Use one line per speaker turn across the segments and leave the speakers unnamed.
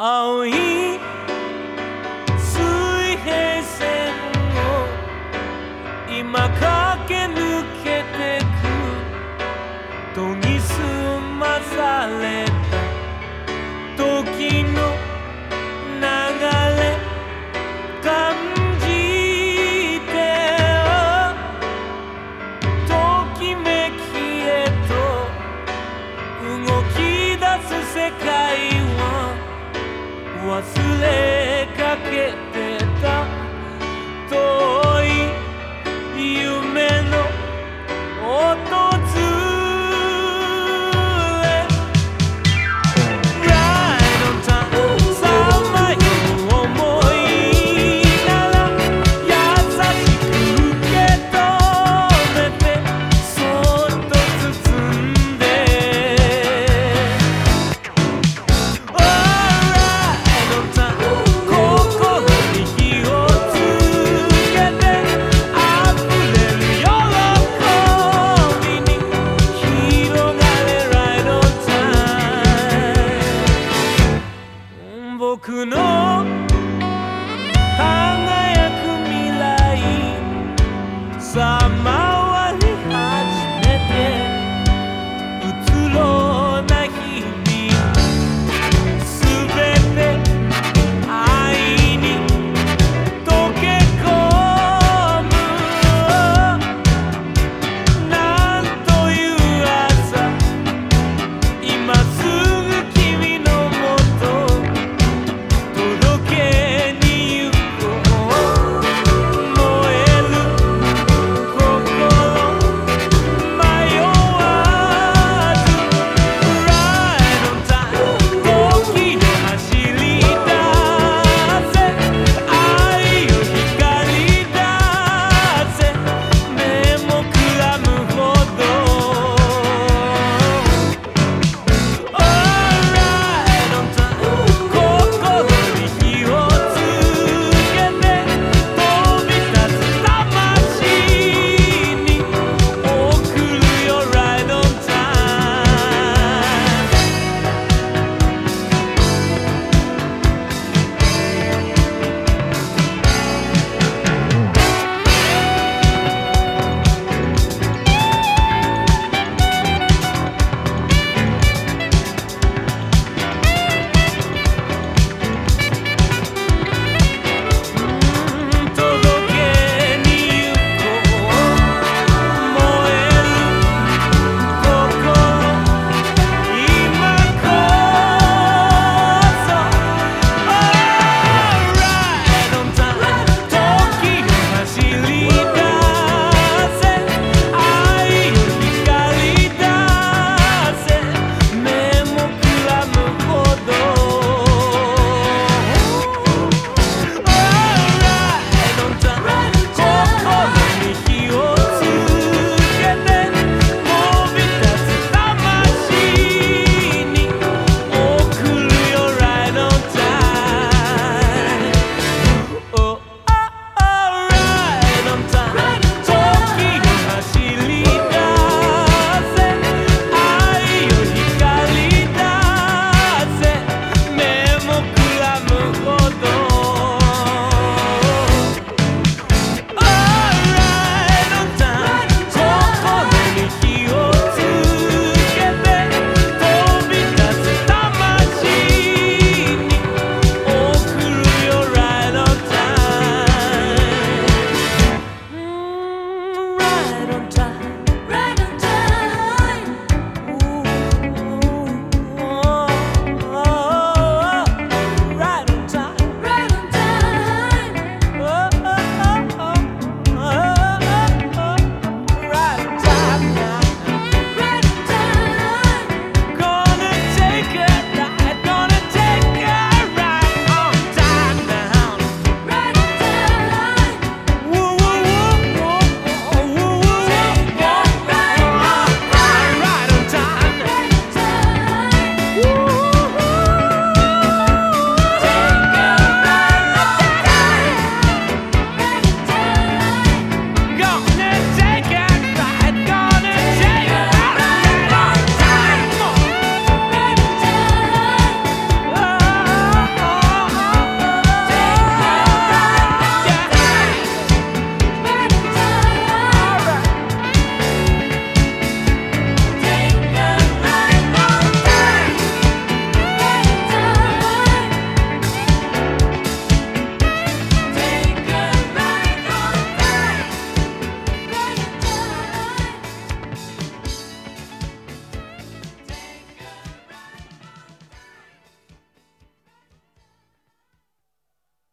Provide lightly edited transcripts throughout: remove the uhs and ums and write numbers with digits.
青い水平線を今駆け抜けてく研ぎ澄まされた時の流れ感じてよときめきへと動き出す世界は忘れかけてた遠い夢の訪れ Right on time さまよう想いなら優しく受け止めてそっと包んで僕の輝く未来さあ回り始めてうつろな日々すべて愛に溶け込むなんという朝今すぐ君のもと届け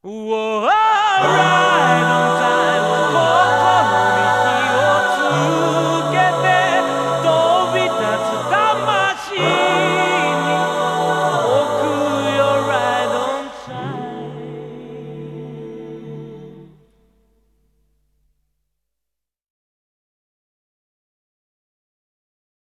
Whoa.